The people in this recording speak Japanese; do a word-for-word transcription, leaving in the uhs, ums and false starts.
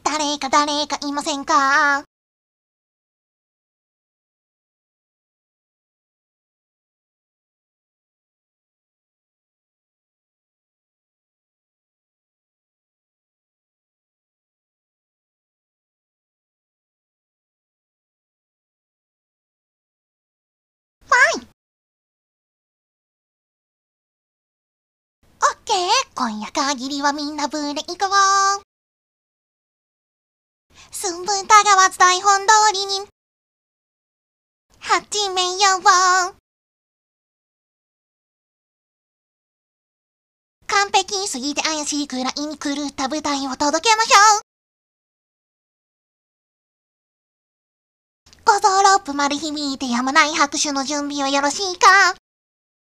誰か誰かいませんか？オッケー、今夜限りはみんなブレイクを。寸分たがわず台本通りに始めよう。完璧すぎて怪しいくらいに狂った舞台を届けましょう。五臓六腑まで響いてやまない拍手の準備はよろしいか？